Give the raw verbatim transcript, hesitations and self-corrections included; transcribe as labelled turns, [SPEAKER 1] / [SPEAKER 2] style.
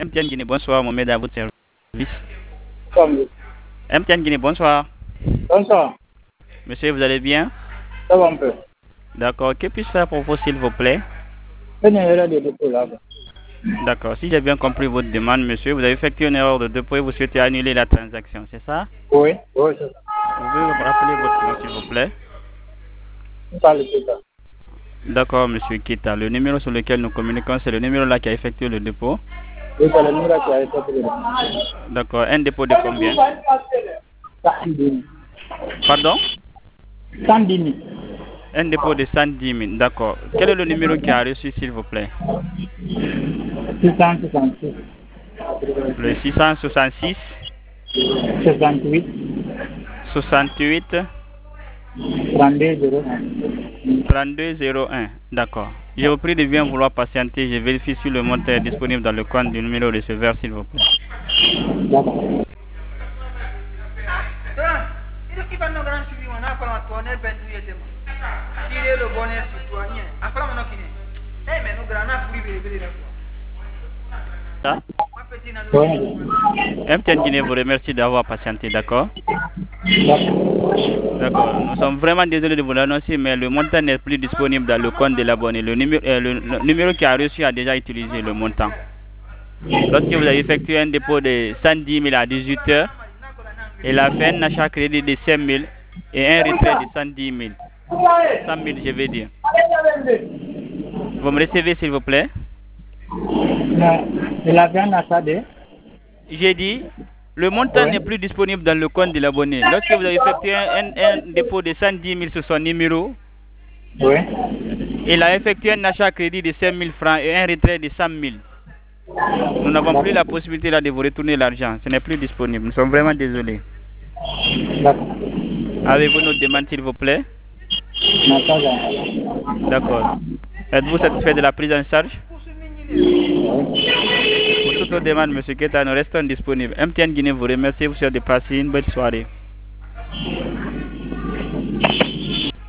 [SPEAKER 1] M T N Guinée, bonsoir, Mohamed à votre service.
[SPEAKER 2] Comme
[SPEAKER 1] M T N Guinée, bonsoir.
[SPEAKER 2] Bonsoir,
[SPEAKER 1] Monsieur, vous allez bien?
[SPEAKER 2] ça va un peu.
[SPEAKER 1] D'accord. Que puis-je faire pour vous, s'il vous plaît?
[SPEAKER 2] Une erreur de dépôt là.
[SPEAKER 1] D'accord. Si j'ai bien compris votre demande, monsieur, vous avez effectué une erreur de dépôt et vous souhaitez annuler la transaction, c'est ça?
[SPEAKER 2] Oui, oui, c'est ça.
[SPEAKER 1] Vous pouvez me rappeler votre nom, s'il vous plaît?
[SPEAKER 2] Ça le fait ça.
[SPEAKER 1] D'accord, monsieur Kita. Le numéro sur lequel nous communiquons, c'est le numéro là qui a effectué le dépôt.
[SPEAKER 2] Oui, c'est le numéro qui a été pris.
[SPEAKER 1] D'accord. Un dépôt de combien?
[SPEAKER 2] cent dix mille.
[SPEAKER 1] Pardon?
[SPEAKER 2] cent dix mille.
[SPEAKER 1] Un dépôt de cent dix mille. D'accord. Quel est le numéro qui a reçu, s'il vous plaît?
[SPEAKER 2] six cent soixante-six.
[SPEAKER 1] Le six cent soixante-six,
[SPEAKER 2] soixante-huit.
[SPEAKER 1] soixante-huit,
[SPEAKER 2] trente-deux zéro un.
[SPEAKER 1] trente-deux zéro un. D'accord. Je vous prie de bien vouloir patienter. Je vérifie si le montant est disponible dans le compte du numéro receveur, s'il vous plaît.
[SPEAKER 2] D'accord.
[SPEAKER 3] Il va nous grand suivi, on a pas un tournel bendu. Tirer le bonheur citoyen. Après, on a fini. Eh, mais nous grand a pris les bébés.
[SPEAKER 1] Ça?
[SPEAKER 2] Oui.
[SPEAKER 1] M T N Guinée vous remercie d'avoir patienté, d'accord?
[SPEAKER 2] D'accord.
[SPEAKER 1] D'accord. Nous sommes vraiment désolés de vous l'annoncer, mais le montant n'est plus disponible dans le compte de l'abonné. Le numéro, euh, le, le numéro qui a reçu a déjà utilisé le montant. Lorsque vous avez effectué un dépôt de cent dix mille à dix-huit heures, il a fait un achat crédit de cinq mille et un retrait de cent dix mille. cent mille, je vais dire. Vous me recevez, s'il vous plaît?
[SPEAKER 2] Non, il a fait un achat de.
[SPEAKER 1] J'ai dit, le montant
[SPEAKER 2] Oui.
[SPEAKER 1] n'est plus disponible dans le compte de l'abonné. Lorsque vous avez effectué un, un, un dépôt de cent dix mille sur son numéro,
[SPEAKER 2] Oui.
[SPEAKER 1] il a effectué un achat crédit de cinq mille francs et un retrait de cent mille. Nous n'avons plus la possibilité là de vous retourner l'argent. Ce n'est plus disponible. Nous sommes vraiment désolés.
[SPEAKER 2] D'accord.
[SPEAKER 1] Avez-vous notre demande, s'il vous plaît?
[SPEAKER 2] Non, pas encore.
[SPEAKER 1] D'accord. Êtes-vous satisfait de la prise en charge?
[SPEAKER 2] Oui.
[SPEAKER 1] Pour toute autre demande, M. Keta, nous restons disponibles. M T N Guinée vous remercie. Vous souhaite de passer une bonne soirée.